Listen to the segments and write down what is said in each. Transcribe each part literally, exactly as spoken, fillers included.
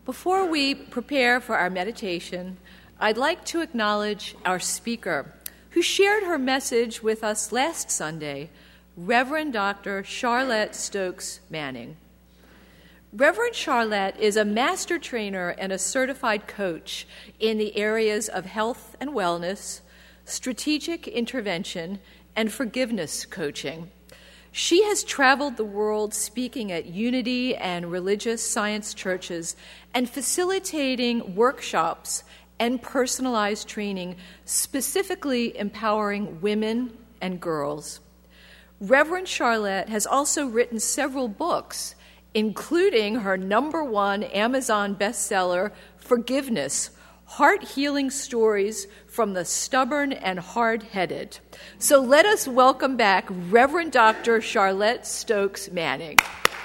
Before we prepare for our meditation, I'd like to acknowledge our speaker, who shared her message with us last Sunday, Reverend Doctor Charlotte Stokes Manning. Reverend Charlotte is a master trainer and a certified coach in the areas of health and wellness, strategic intervention, and forgiveness coaching. She has traveled the world speaking at Unity and religious science churches and facilitating workshops and personalized training, specifically empowering women and girls. Reverend Charlotte has also written several books, including her number one Amazon bestseller, Forgiveness, Heart-Healing Stories from the Stubborn and Hard-Headed. So let us welcome back Reverend Doctor Charlotte Stokes Manning.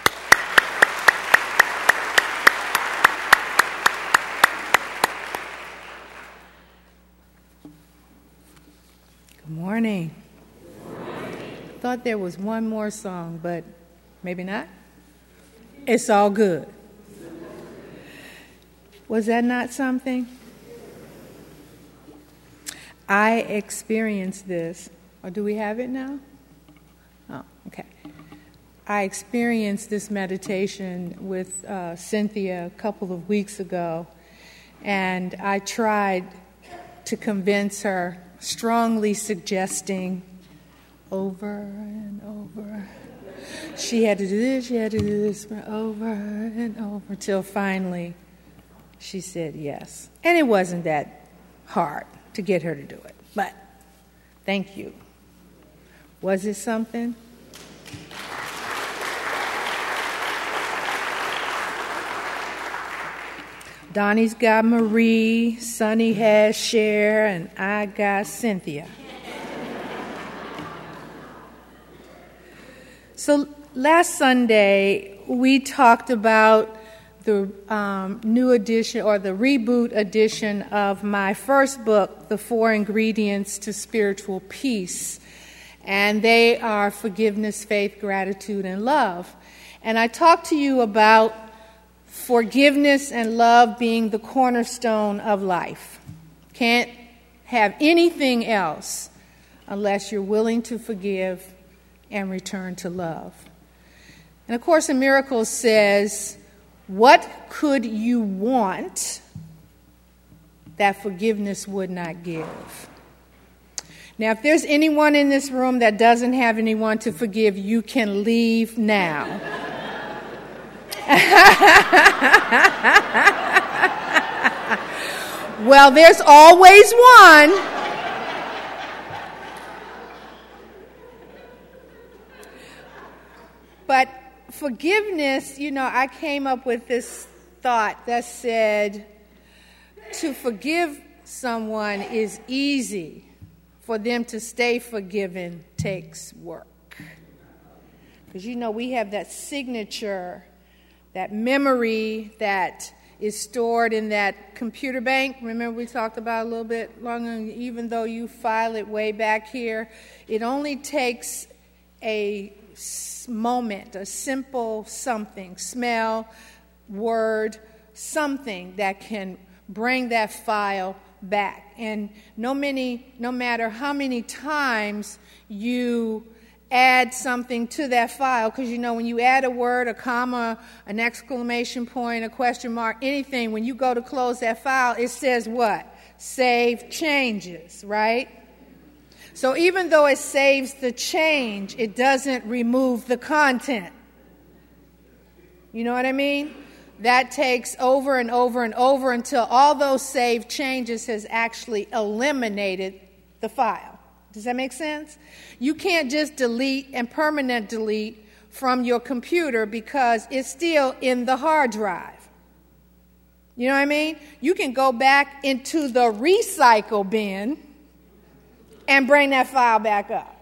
Good morning. Thought there was one more song, but maybe not. It's all good. Was that not something? I experienced this. Or do we have it now? Oh, okay. I experienced this meditation with uh, Cynthia a couple of weeks ago, and I tried to convince her, strongly suggesting over and over. She had to do this, she had to do this over and over, till finally she said yes. And it wasn't that hard to get her to do it. But thank you. Was it something? Donnie's got Marie, Sonny has Cher, and I got Cynthia. So last Sunday, we talked about the um, new edition or the reboot edition of my first book, The Four Ingredients to Spiritual Peace. And they are forgiveness, faith, gratitude, and love. And I talked to you about forgiveness and love being the cornerstone of life. Can't have anything else unless you're willing to forgive and return to love. And of course, A Miracle says, what could you want that forgiveness would not give? Now, if there's anyone in this room that doesn't have anyone to forgive, you can leave now. Well, there's always one. But forgiveness, you know, I came up with this thought that said, to forgive someone is easy. For them to stay forgiven takes work. Because, you know, we have that signature, that memory that is stored in that computer bank. Remember we talked about a little bit longer, even though you file it way back here, it only takes a moment, a simple something, smell, word, something that can bring that file back. And no many, no matter how many times you add something to that file, because you know when you add a word, a comma, an exclamation point, a question mark, anything, when you go to close that file, it says what? Save changes, right? So even though it saves the change, it doesn't remove the content. You know what I mean? That takes over and over and over until all those saved changes has actually eliminated the file. Does that make sense? You can't just delete and permanent delete from your computer because it's still in the hard drive. You know what I mean? You can go back into the recycle bin and bring that file back up.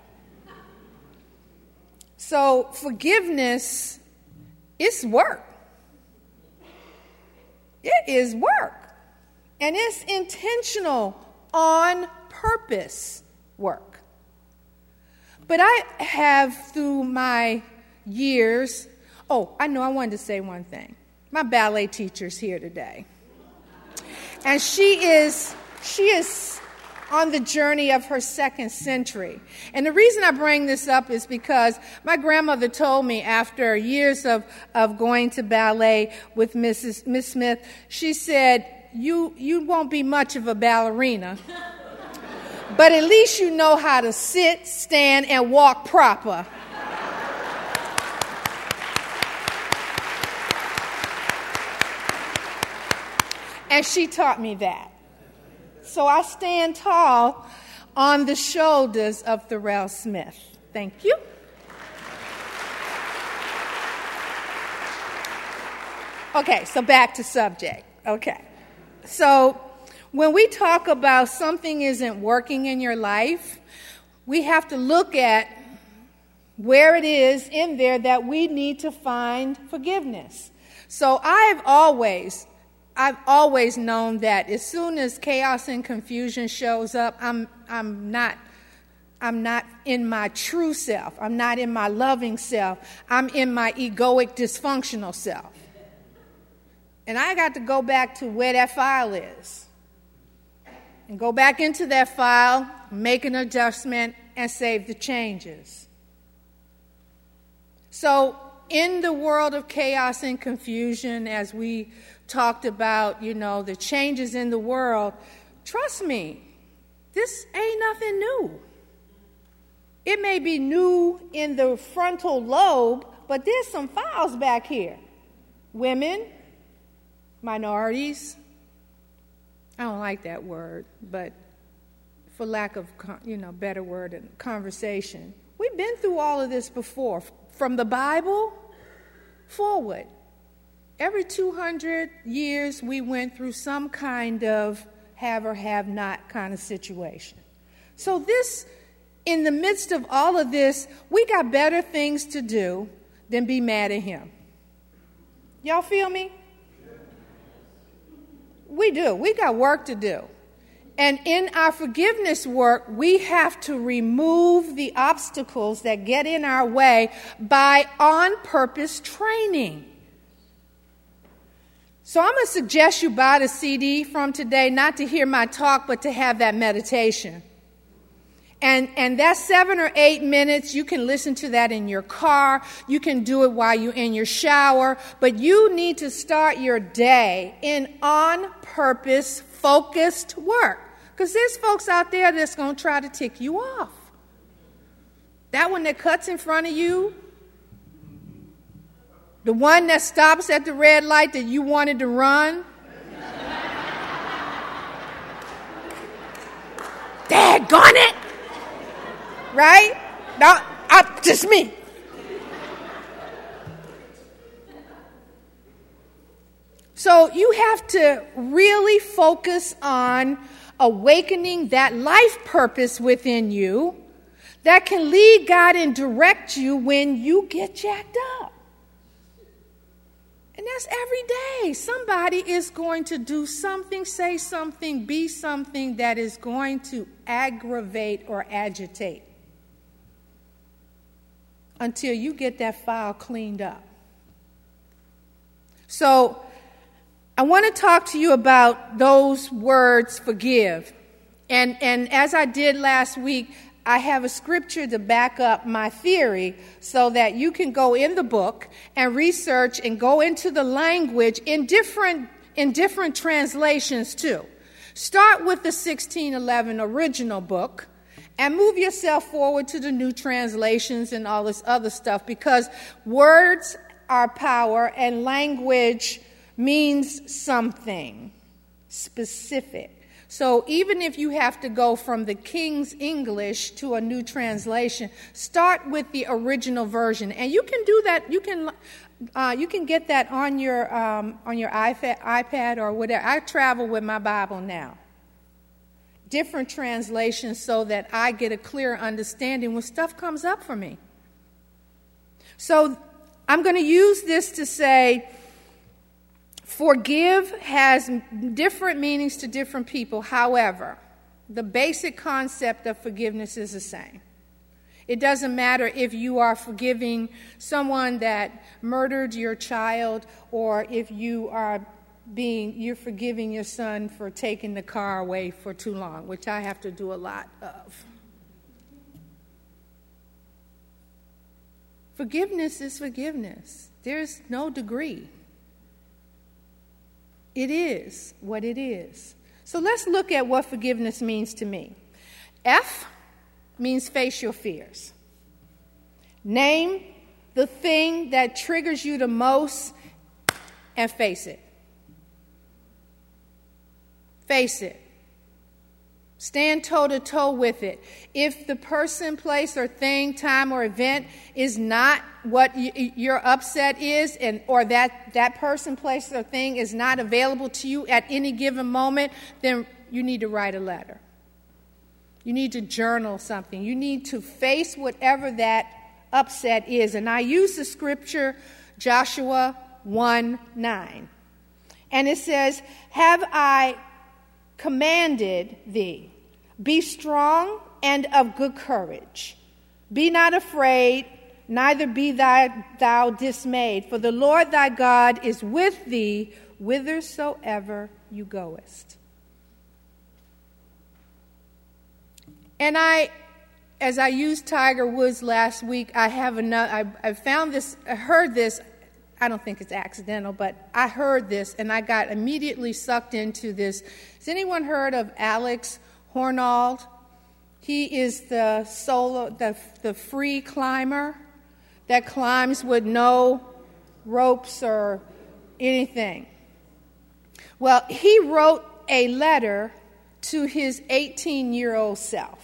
So forgiveness is work. It is work. And it's intentional, on purpose work. But I have, through my years, oh, I know I wanted to say one thing. My ballet teacher's here today. And she is, she is on the journey of her second century. And the reason I bring this up is because my grandmother told me after years of, of going to ballet with Missus Miss Smith, she said, you, you won't be much of a ballerina, but at least you know how to sit, stand, and walk proper. And she taught me that. So I stand tall on the shoulders of Thurell Smith. Thank you. Okay, so back to subject. Okay. So when we talk about something isn't working in your life, we have to look at where it is in there that we need to find forgiveness. So I've always I've always known that as soon as chaos and confusion shows up, I'm I'm not I'm not in my true self. I'm not in my loving self. I'm in my egoic, dysfunctional self. And I got to go back to where that file is. And go back into that file, make an adjustment, and save the changes. So in the world of chaos and confusion, as we talked about, you know, the changes in the world, trust me, this ain't nothing new. It may be new in the frontal lobe, but there's some files back here. Women, minorities, I don't like that word, but for lack of, you know, better word and conversation, we've been through all of this before, from the Bible forward. Every two hundred years, we went through some kind of have or have not kind of situation. So this, in the midst of all of this, we got better things to do than be mad at him. Y'all feel me? We do. We got work to do. And in our forgiveness work, we have to remove the obstacles that get in our way by on-purpose training. So I'm going to suggest you buy the C D from today, not to hear my talk, but to have that meditation. And and that's seven or eight minutes. You can listen to that in your car. You can do it while you're in your shower. But you need to start your day in on-purpose, focused work. Because there's folks out there that's going to try to tick you off. That one that cuts in front of you, the one that stops at the red light that you wanted to run. Daggone it! Right? No, I, just me. So you have to really focus on awakening that life purpose within you that can lead God and direct you when you get jacked up. And that's every day. Somebody is going to do something, say something, be something that is going to aggravate or agitate until you get that file cleaned up. So I want to talk to you about those words, forgive. And, and as I did last week, I have a scripture to back up my theory so that you can go in the book and research and go into the language in different, in different translations too. Start with the sixteen eleven original book and move yourself forward to the new translations and all this other stuff, because words are power and language means something specific. So even if you have to go from the King's English to a new translation, start with the original version. And you can do that. You can uh, you can get that on your um, on your iPad, iPad or whatever. I travel with my Bible now. Different translations so that I get a clearer understanding when stuff comes up for me. So I'm going to use this to say, forgive has different meanings to different people. However, the basic concept of forgiveness is the same. It doesn't matter if you are forgiving someone that murdered your child, or if you are being, you're forgiving your son for taking the car away for too long, which I have to do a lot of. Forgiveness is forgiveness. There's no degree. It is what it is. So let's look at what forgiveness means to me. F means face your fears. Name the thing that triggers you the most and face it. Face it. Stand toe-to-toe with it. If the person, place, or thing, time, or event is not what y- your upset is, and or that, that person, place, or thing is not available to you at any given moment, then you need to write a letter. You need to journal something. You need to face whatever that upset is. And I use the scripture Joshua one nine. And it says, "Have I commanded thee, be strong and of good courage. Be not afraid, neither be thy, thou dismayed, for the Lord thy God is with thee whithersoever you goest." And I, as I used Tiger Woods last week, I have another, I, I found this, I heard this, I don't think it's accidental, but I heard this and I got immediately sucked into this. Has anyone heard of Alex Honnold? He is the solo, the, the free climber that climbs with no ropes or anything. Well, he wrote a letter to his eighteen-year-old self.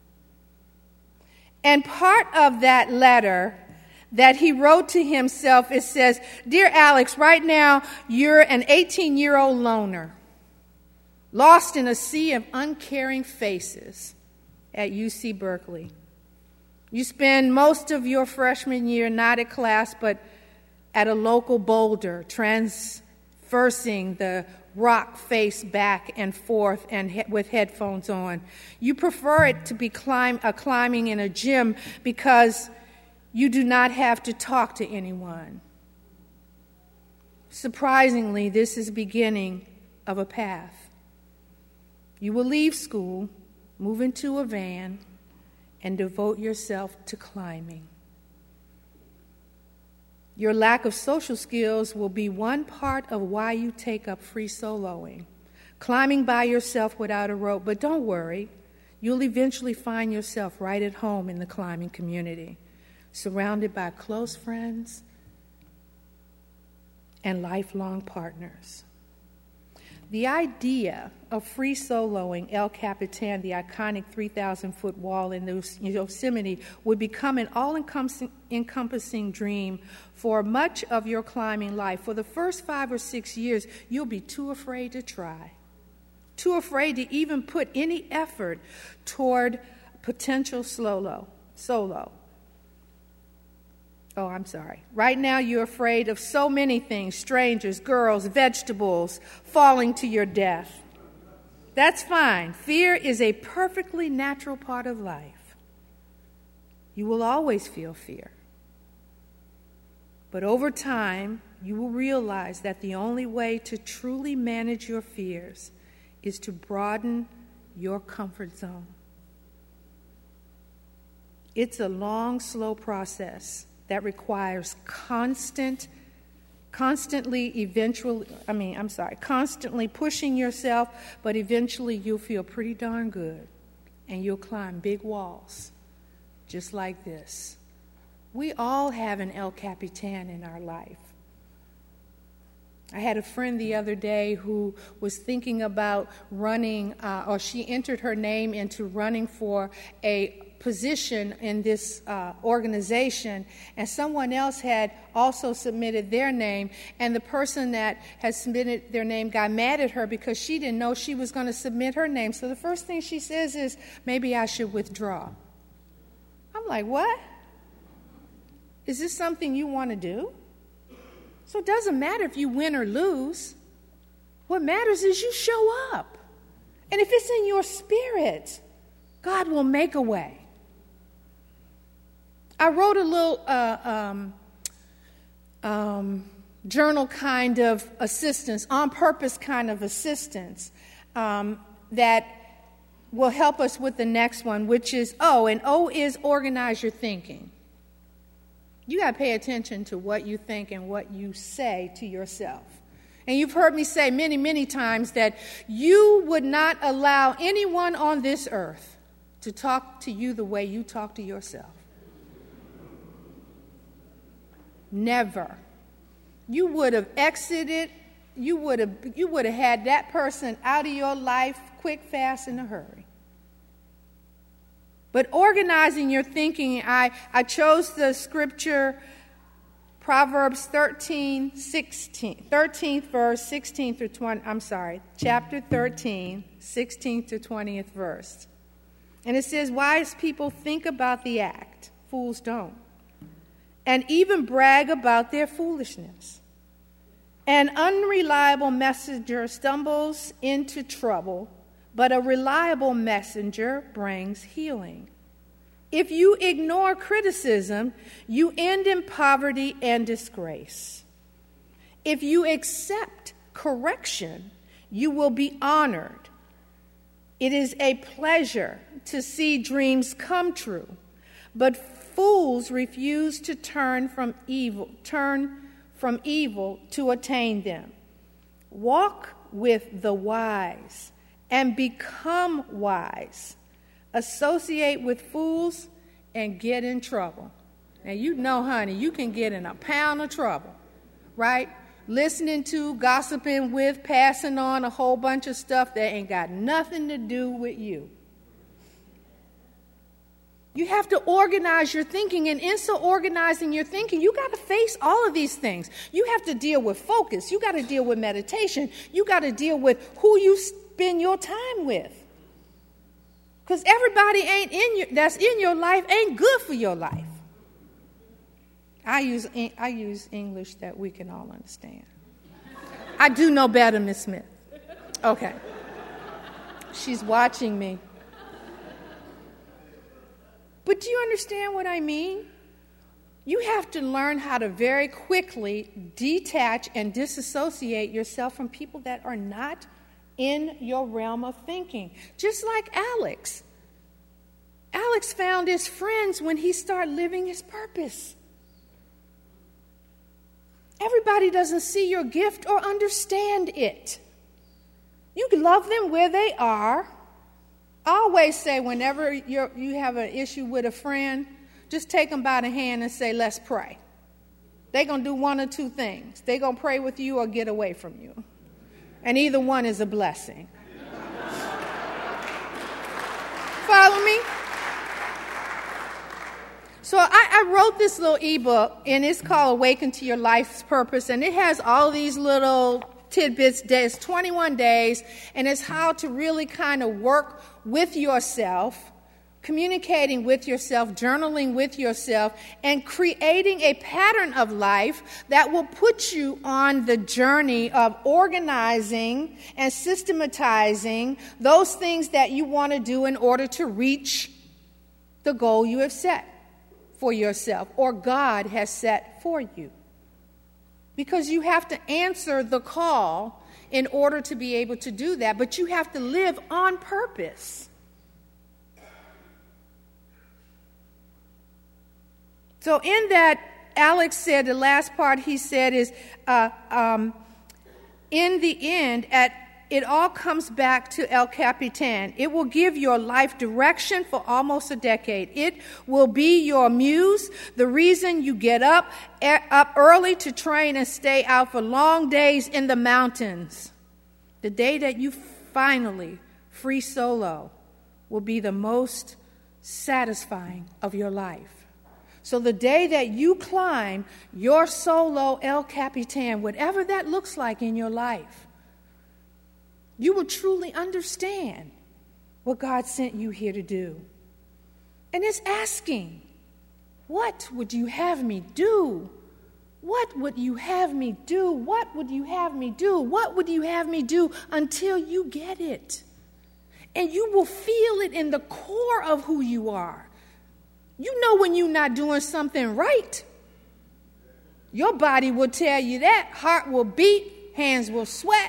And part of that letter that he wrote to himself, it says, "Dear Alex, right now you're an eighteen-year-old loner, lost in a sea of uncaring faces at U C Berkeley. You spend most of your freshman year not at class, but at a local boulder, transversing the rock face back and forth and he- with headphones on. You prefer it to be climb, uh, climbing in a gym because you do not have to talk to anyone. Surprisingly, this is the beginning of a path. You will leave school, move into a van, and devote yourself to climbing. Your lack of social skills will be one part of why you take up free soloing, climbing by yourself without a rope. But don't worry, you'll eventually find yourself right at home in the climbing community, surrounded by close friends and lifelong partners. The idea of free soloing El Capitan, the iconic three thousand foot wall in Yosemite, would become an all-encompassing dream for much of your climbing life. For the first five or six years, you'll be too afraid to try, too afraid to even put any effort toward potential solo. solo. Oh, I'm sorry. Right now you're afraid of so many things: strangers, girls, vegetables, falling to your death. That's fine. Fear is a perfectly natural part of life. You will always feel fear. But over time, you will realize that the only way to truly manage your fears is to broaden your comfort zone. It's a long, slow process that requires constant, constantly, eventually, I mean, I'm sorry, constantly pushing yourself, but eventually you'll feel pretty darn good, and you'll climb big walls, just like this. We all have an El Capitan in our life. I had a friend the other day who was thinking about running, uh, or she entered her name into running for a position in this uh, organization, and someone else had also submitted their name, and the person that had submitted their name got mad at her because she didn't know she was going to submit her name. So the first thing she says is, "Maybe I should withdraw." I'm like, what? Is this something you want to do? So it doesn't matter if you win or lose. What matters is you show up. And if it's in your spirit, God will make a way. I wrote a little uh, um, um, journal kind of assistance, on purpose kind of assistance um, that will help us with the next one, which is O. And O is organize your thinking. You got to pay attention to what you think and what you say to yourself. And you've heard me say many, many times that you would not allow anyone on this earth to talk to you the way you talk to yourself. Never. You would have exited, you would have, you would have had that person out of your life quick, fast, in a hurry. But organizing your thinking, I, I chose the scripture, Proverbs thirteen, sixteen, thirteenth verse, sixteen through twenty, I'm sorry, chapter thirteen, sixteenth to twentieth verse. And it says, wise people think about the act, fools don't, and even brag about their foolishness. An unreliable messenger stumbles into trouble, but a reliable messenger brings healing. If you ignore criticism, you end in poverty and disgrace. If you accept correction, you will be honored. It is a pleasure to see dreams come true, but fools refuse to turn from evil, turn from evil to attain them. Walk with the wise and become wise. Associate with fools and get in trouble. Now, you know, honey, you can get in a pound of trouble, right? Listening to, gossiping with, passing on a whole bunch of stuff that ain't got nothing to do with you. You have to organize your thinking, and in so organizing your thinking, you got to face all of these things. You have to deal with focus. You got to deal with meditation. You got to deal with who you spend your time with. Because everybody ain't in your, that's in your life ain't good for your life. I use I use English that we can all understand. I do know better, Miss Smith. Okay. She's watching me. But do you understand what I mean? You have to learn how to very quickly detach and disassociate yourself from people that are not in your realm of thinking. Just like Alex. Alex found his friends when he started living his purpose. Everybody doesn't see your gift or understand it. You can love them where they are. I always say whenever you're, you have an issue with a friend, just take them by the hand and say, let's pray. They're going to do one or two things. They're going to pray with you or get away from you. And either one is a blessing. Follow me? So I, I wrote this little ebook, and it's called Awaken to Your Life's Purpose, and it has all these little tidbits. It's twenty-one days, and it's how to really kind of work with yourself, communicating with yourself, journaling with yourself, and creating a pattern of life that will put you on the journey of organizing and systematizing those things that you want to do in order to reach the goal you have set for yourself or God has set for you. Because you have to answer the call in order to be able to do that, but you have to live on purpose. So in that, Alex said, the last part he said is, uh, um, in the end, at it all comes back to El Capitan. It will give your life direction for almost a decade. It will be your muse, the reason you get up, up early to train and stay out for long days in the mountains. The day that you finally free solo will be the most satisfying of your life. So the day that you climb your solo El Capitan, whatever that looks like in your life, you will truly understand what God sent you here to do. And it's asking, what would you have me do? What would you have me do? What would you have me do? What would you have me do until you get it? And you will feel it in the core of who you are. You know when you're not doing something right. Your body will tell you that. Heart will beat, hands will sweat.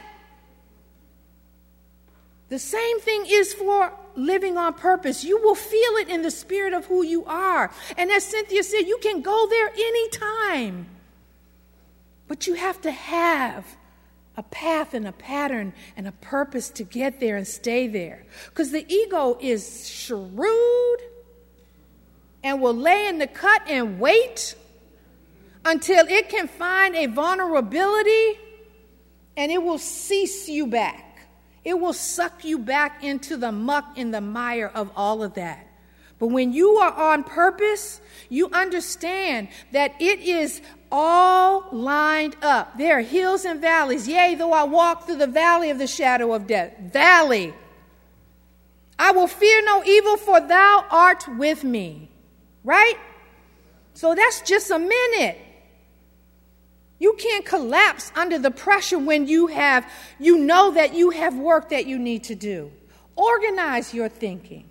The same thing is for living on purpose. You will feel it in the spirit of who you are. And as Cynthia said, you can go there anytime. But you have to have a path and a pattern and a purpose to get there and stay there. Because the ego is shrewd and will lay in the cut and wait until it can find a vulnerability, and it will cease you back. It will suck you back into the muck and the mire of all of that. But when you are on purpose, you understand that it is all lined up. There are hills and valleys. Yea, though I walk through the valley of the shadow of death. Valley. I will fear no evil, for thou art with me. Right? So that's just a minute. You can't collapse under the pressure when you have, you know that you have work that you need to do. Organize your thinking.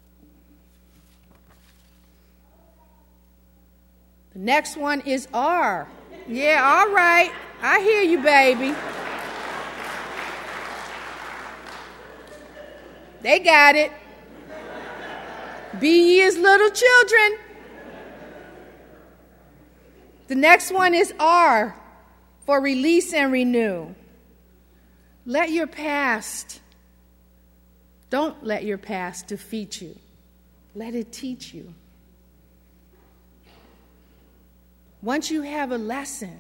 The next one is R. Yeah, all right. I hear you, baby. They got it. Be ye as little children. The next one is R, for release and renew. Let your past, don't let your past defeat you. Let it teach you. Once you have a lesson,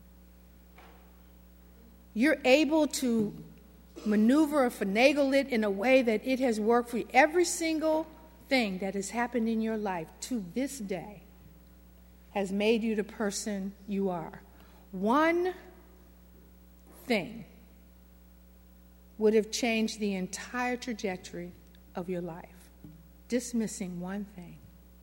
you're able to maneuver or finagle it in a way that it has worked for you. Every single thing that has happened in your life to this day has made you the person you are. One thing would have changed the entire trajectory of your life. Dismissing one thing.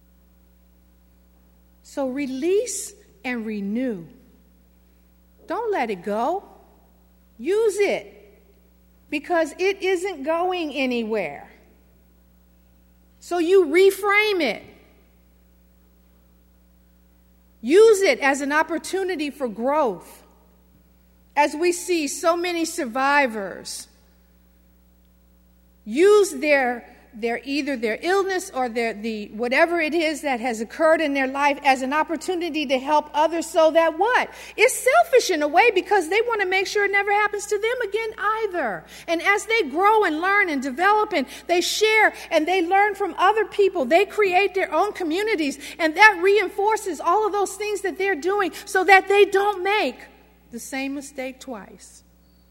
So release and renew. Don't let it go. Use it, because it isn't going anywhere. So you reframe it. Use it as an opportunity for growth. As we see so many survivors use their, their either their illness or their the whatever it is that has occurred in their life as an opportunity to help others, so that what? It's selfish in a way, because they want to make sure it never happens to them again either. And as they grow and learn and develop and they share and they learn from other people, they create their own communities, and that reinforces all of those things that they're doing so that they don't make the same mistake twice.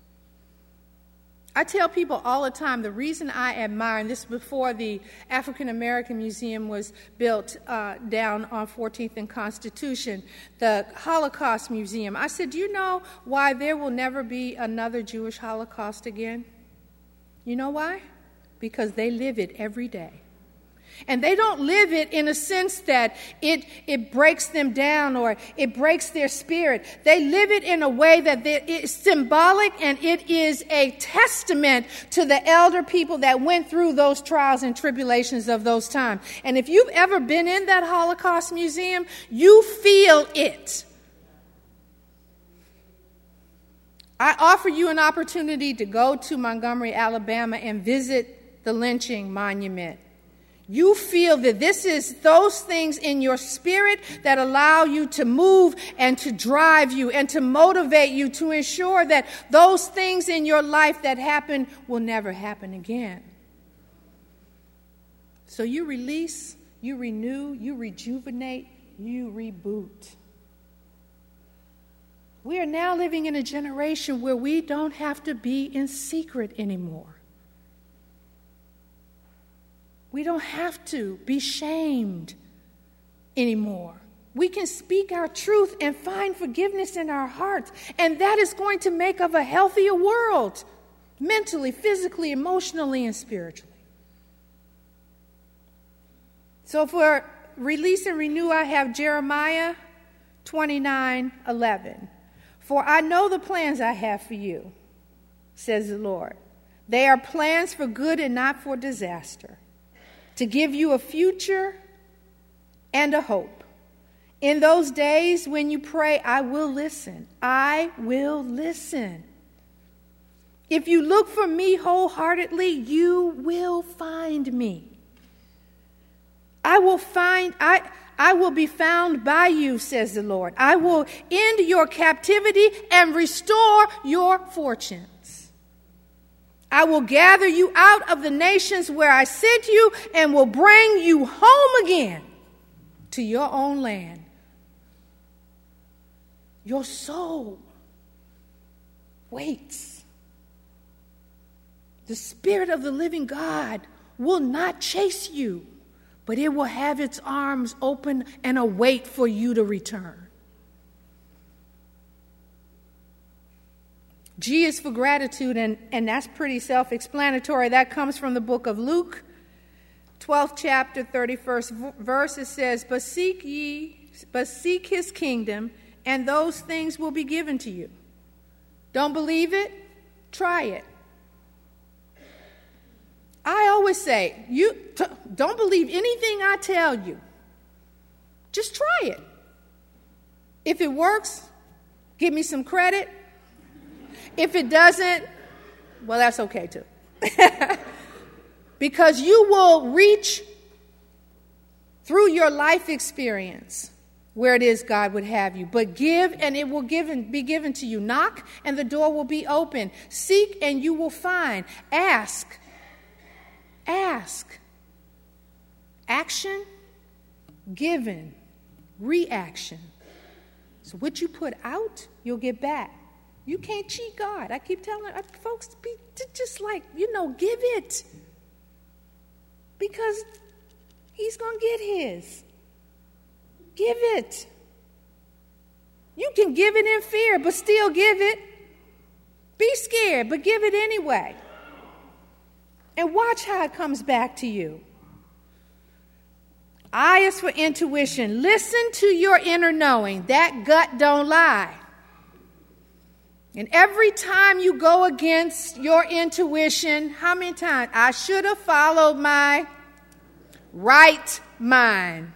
I tell people all the time, the reason I admire, and this before the African American Museum was built uh, down on fourteenth and Constitution, the Holocaust Museum. I said, do you know why there will never be another Jewish Holocaust again? You know why? Because they live it every day. And they don't live it in a sense that it, it breaks them down or it breaks their spirit. They live it in a way that it's symbolic, and it is a testament to the elder people that went through those trials and tribulations of those times. And if you've ever been in that Holocaust Museum, you feel it. I offer you an opportunity to go to Montgomery, Alabama, and visit the lynching monument. You feel that this is those things in your spirit that allow you to move and to drive you and to motivate you to ensure that those things in your life that happen will never happen again. So you release, you renew, you rejuvenate, you reboot. We are now living in a generation where we don't have to be in secret anymore. We don't have to be shamed anymore. We can speak our truth and find forgiveness in our hearts. And that is going to make of a healthier world, mentally, physically, emotionally, and spiritually. So for release and renew, I have Jeremiah twenty-nine eleven. For I know the plans I have for you, says the Lord. They are plans for good and not for disaster, to give you a future and a hope. In those days when you pray, I will listen. I will listen. If you look for me wholeheartedly, you will find me. I will find, I, I will be found by you, says the Lord. I will end your captivity and restore your fortunes. I will gather you out of the nations where I sent you and will bring you home again to your own land. Your soul waits. The Spirit of the living God will not chase you, but it will have its arms open and await for you to return. G is for gratitude, and, and that's pretty self-explanatory. That comes from the book of Luke, twelfth chapter, thirty-first verse. It says, But seek ye, but seek his kingdom, and those things will be given to you. Don't believe it? Try it. I always say, you t- don't believe anything I tell you. Just try it. If it works, give me some credit. If it doesn't, well, that's okay too. Because you will reach through your life experience where it is God would have you. But give, and it will given, be given to you. Knock, and the door will be open. Seek, and you will find. Ask. Ask. Action, given, reaction. So what you put out, you'll get back. You can't cheat God. I keep telling folks, be just like, you know, give it. Because he's going to get his. Give it. You can give it in fear, but still give it. Be scared, but give it anyway. And watch how it comes back to you. I is for intuition. Listen to your inner knowing. That gut don't lie. And every time you go against your intuition, how many times? I should have followed my right mind.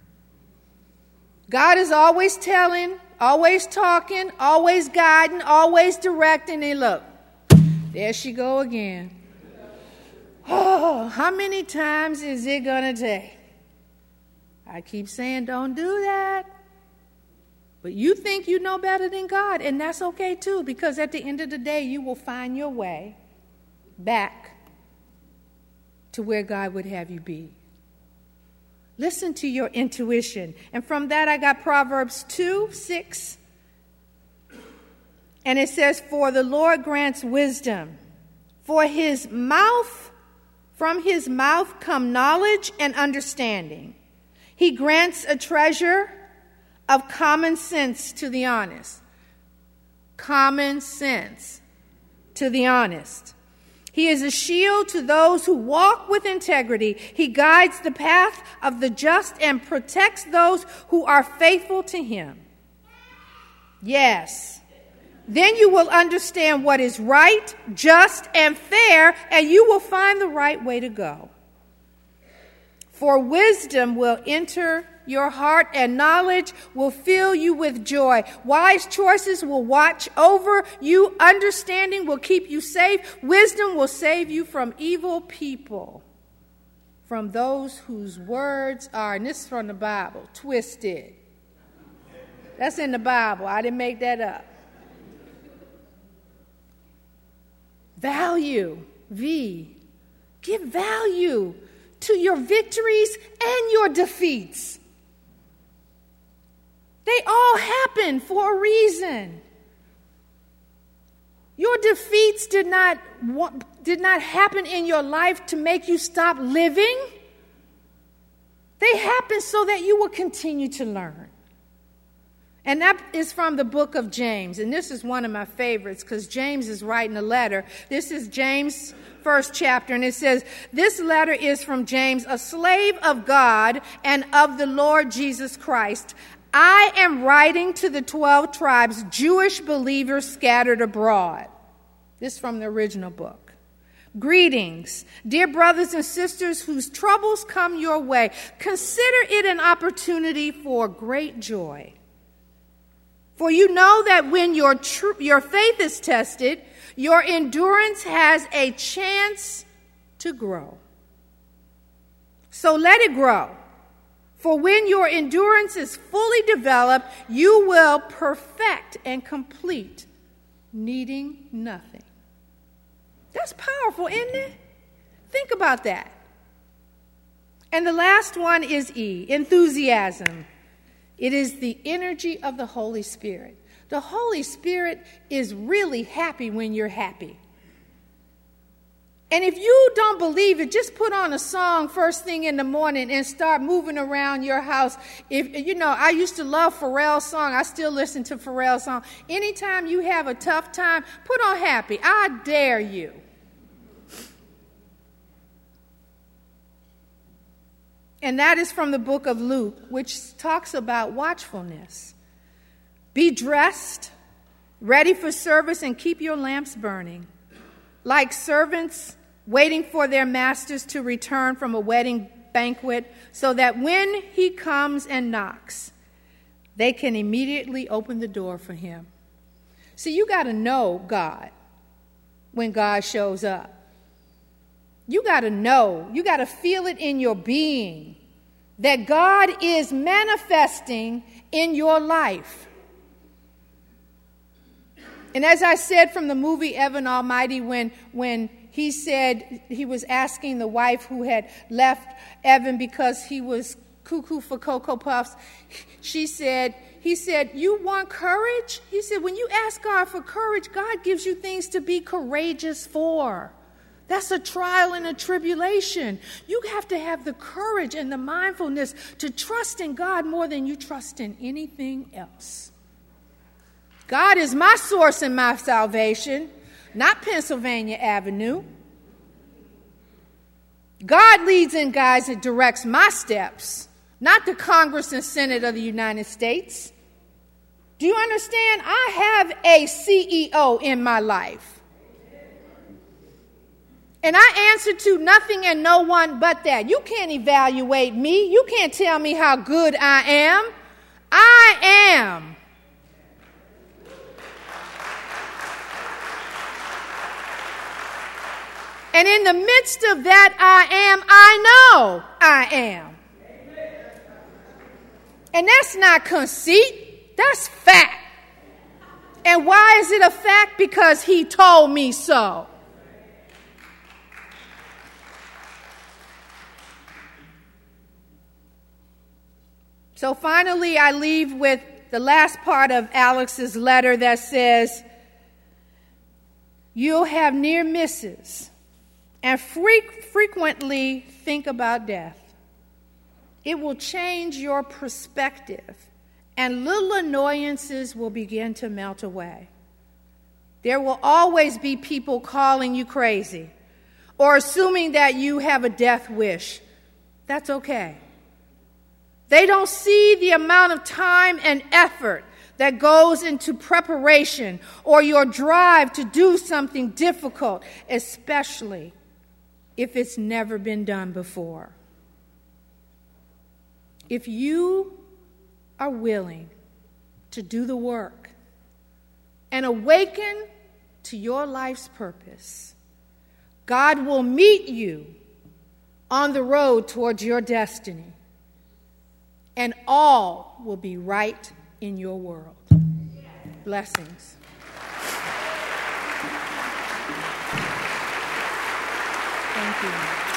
God is always telling, always talking, always guiding, always directing. And look, there she go again. Oh, how many times is it going to take? I keep saying, don't do that. But you think you know better than God, and that's okay too, because at the end of the day, you will find your way back to where God would have you be. Listen to your intuition. And from that, I got Proverbs two, six. And it says, For the Lord grants wisdom. For his mouth, from his mouth come knowledge and understanding. He grants a treasure of common sense to the honest. Common sense to the honest. He is a shield to those who walk with integrity. He guides the path of the just and protects those who are faithful to him. Yes. Then you will understand what is right, just, and fair, and you will find the right way to go. For wisdom will enter your heart, and knowledge will fill you with joy. Wise choices will watch over you. Understanding will keep you safe. Wisdom will save you from evil people, from those whose words are, and this is from the Bible, twisted. That's in the Bible. I didn't make that up. Value, V. Give value to your victories and your defeats. They all happen for a reason. Your defeats did not, did not happen in your life to make you stop living. They happen so that you will continue to learn. And that is from the book of James. And this is one of my favorites because James is writing a letter. This is James' first chapter. And it says, This letter is from James, a slave of God and of the Lord Jesus Christ. I am writing to the twelve tribes, Jewish believers scattered abroad. This is from the original book. Greetings, dear brothers and sisters whose troubles come your way. Consider it an opportunity for great joy. For you know that when your tr- your faith is tested, your endurance has a chance to grow. So let it grow. For when your endurance is fully developed, you will perfect and complete, needing nothing. That's powerful, isn't it? Think about that. And the last one is E, enthusiasm. It is the energy of the Holy Spirit. The Holy Spirit is really happy when you're happy. And if you don't believe it, just put on a song first thing in the morning and start moving around your house. If you know, I used to love Pharrell's song. I still listen to Pharrell's song. Anytime you have a tough time, put on happy. I dare you. And that is from the book of Luke, which talks about watchfulness. Be dressed, ready for service, and keep your lamps burning. Like servants waiting for their masters to return from a wedding banquet, so that when he comes and knocks, they can immediately open the door for him. See, you got to know God when God shows up. You got to know, you got to feel it in your being that God is manifesting in your life. And as I said from the movie Evan Almighty, when, when he said he was asking the wife who had left Evan because he was cuckoo for Cocoa Puffs, she said, he said, you want courage? He said, when you ask God for courage, God gives you things to be courageous for. That's a trial and a tribulation. You have to have the courage and the mindfulness to trust in God more than you trust in anything else. God is my source and my salvation, not Pennsylvania Avenue. God leads and guides and directs my steps, not the Congress and Senate of the United States. Do you understand? I have a C E O in my life. And I answer to nothing and no one but that. You can't evaluate me. You can't tell me how good I am. I am. And in the midst of that I am, I know I am. And that's not conceit. That's fact. And why is it a fact? Because he told me so. So finally, I leave with the last part of Alex's letter that says, you'll have near misses and fre- frequently think about death. It will change your perspective, and little annoyances will begin to melt away. There will always be people calling you crazy or assuming that you have a death wish. That's okay. They don't see the amount of time and effort that goes into preparation or your drive to do something difficult, especially if it's never been done before. If you are willing to do the work and awaken to your life's purpose, God will meet you on the road towards your destiny. And all will be right in your world. Blessings. Thank you.